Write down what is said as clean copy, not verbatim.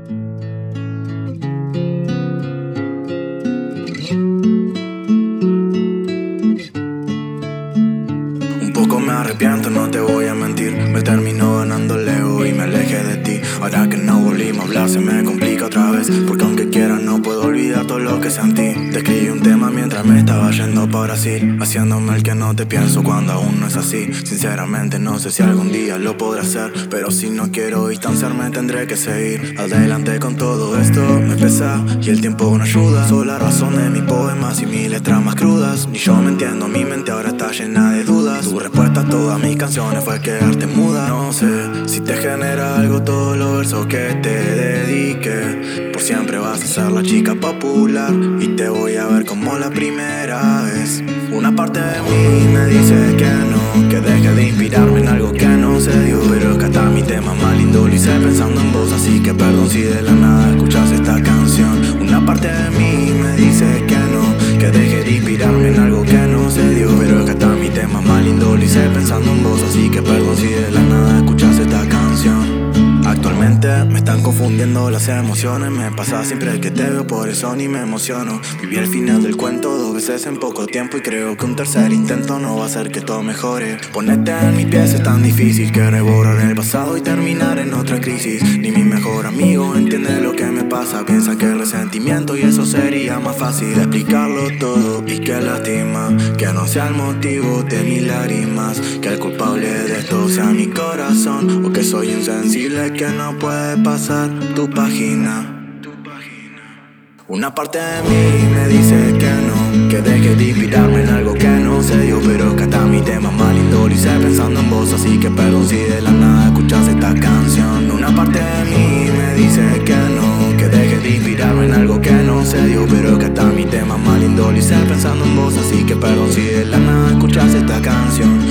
Un poco me arrepiento, no te voy a mentir. Me terminó ganando el ego y me alejé de ti. Ahora que no volvimos a hablar se me complica otra vez, porque aunque quiera no puedo olvidar todo lo que sentí. Te escribí un tema mientras me estaba yendo para Brasil, haciéndome el que no te pienso cuando aún no es así. Sinceramente no sé si algún día lo podré hacer, pero si no quiero distanciarme tendré que seguir adelante con todo esto. Me pesa y el tiempo no ayuda. Soy la razón de mis poemas y mis letras más crudas. Ni yo me entiendo, mi mente ahora está llena de dudas. Tu respuesta a todas mis canciones fue quedarte muda. No sé si te genera algo todos los versos que te dedique. Por siempre vas a ser la chica popular y te voy a ver como la primera vez. Una parte de mí me dice que no, que deje de inspirarme en algo que no se dio. Pero es que hasta mi tema más lindo lo hice pensando en vos, así que perdón si de la nada escuchas esta canción. Una parte de mí me dice que no, que deje de inspirarme en algo que no se dio. Pero es que hasta mi tema más lindo lo hice pensando en vos, así que perdón si de la nada escuchas esta canción. Actualmente me están confundiendo las emociones. Me pasa siempre que te veo, por eso ni me emociono. Viví el final del cuento 2 veces en poco tiempo, y creo que un tercer intento no va a hacer que todo mejore. Ponerte en mis pies es tan difícil, que borrar el pasado y terminar en otra crisis. Ni mi mejor amigo entiende lo que me pasa. Piensa que el resentimiento y eso sería más fácil de explicarlo todo. Y que lastima que no sea el motivo de mis lágrimas, que el culpable de esto sea mi corazón, o que soy insensible que no puede pasar tu página. Una parte de mí me dice que no, que deje de inspirarme en algo que no se dio. Pero es que hasta mi tema más lindo lo hice pensando en vos, así que perdón si de la nada escuchas esta canción. Una parte de mí me dice que no, que deje de inspirarme en algo que no se dio. Pero es que hasta mi tema más lindo lo hice pensando en vos, así que perdón si de la nada escuchas esta canción.